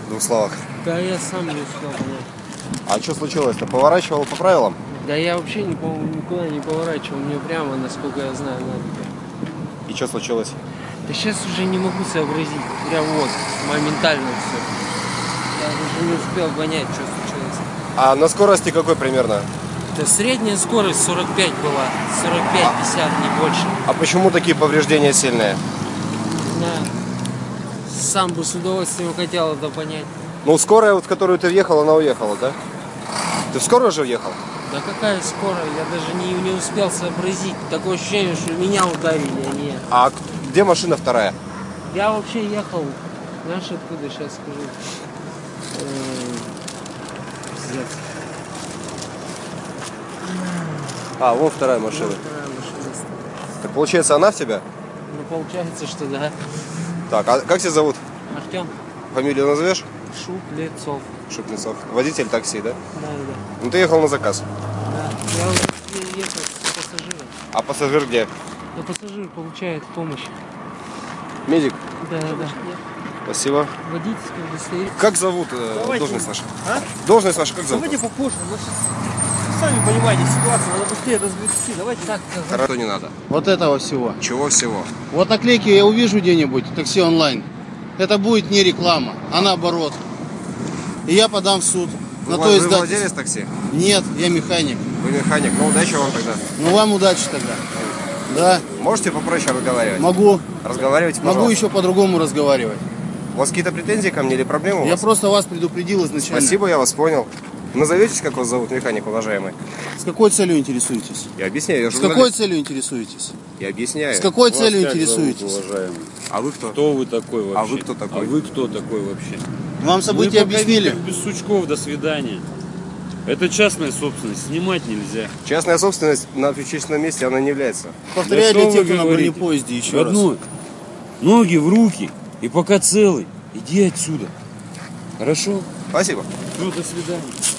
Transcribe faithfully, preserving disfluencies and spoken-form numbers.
В двух словах. Да я сам не успел понять. А что случилось-то? Поворачивал по правилам? Да я вообще не, никуда не поворачивал, мне прямо, насколько я знаю, надо. И что случилось? Да сейчас уже не могу сообразить. Прям вот, моментально все. Я даже не успел понять, что случилось. А на скорости какой примерно? Да средняя скорость сорок пять была. сорок пять пятьдесят, не больше. А почему такие повреждения сильные? Да. Сам бы с удовольствием хотел это понять. Ну, скорая, вот, в которую ты въехал, она уехала, да? Ты в скорую же въехал? Да какая скорая? Я даже не, не успел сообразить. Такое ощущение, что меня ударили, а не... А где машина вторая? Я вообще ехал, знаешь, откуда, сейчас скажу. Пиздец. А, вон вторая машина. Вот вторая машина стоит. Так получается, она в тебя? Ну, получается, что да. Так, а как тебя зовут? Артем Фамилию назовешь? Шуплецов. Шуплецов. Водитель такси, да? Да, да. Ну, ты ехал на заказ. Да. Я уже ехал с пассажиром. А пассажир где? Но пассажир получает помощь. Медик. Да, да, да. Спасибо. Водительское удостоверение. Как зовут э, Давайте. должность ваша? А? Должность ваша как зовут? Давайте попозже. Мы сейчас, сами понимаете, ситуацию надо быстрее разгрести. Давайте так. Хорошо, не надо. Вот этого всего. Чего всего? Вот наклейки я увижу где-нибудь, такси онлайн. Это будет не реклама, а наоборот. И я подам в суд. Вы, на вы то издательство. владелец такси? Нет, я механик. Вы механик. Ну, удачи вам тогда. Ну вам удачи тогда. Да, Можете попроще разговаривать? могу. Разговаривайте, пожалуйста. Могу еще по-другому разговаривать. У вас какие-то претензии ко мне или проблемы у Я вас? просто вас предупредил изначально. Спасибо, я вас понял. Назоветесь, как вас зовут, механик, уважаемый? С какой целью интересуетесь? Я объясняю, я С журналист. какой целью интересуетесь? Я объясняю. С какой Вас целью как интересуетесь? зовут, уважаемый? А вы кто? Кто вы такой вообще? А вы кто такой? А вы кто такой вообще? Вам события Мы пока объяснили? видим, без сучков, до свидания. Это частная собственность, снимать нельзя. Частная собственность на общественном месте, она не является. Повторяю Да для что тех, вы кто на говорите? бронепоезде еще раз. Родной, ноги в руки, и пока целый, иди отсюда. Хорошо? Спасибо. Ну, до свидания.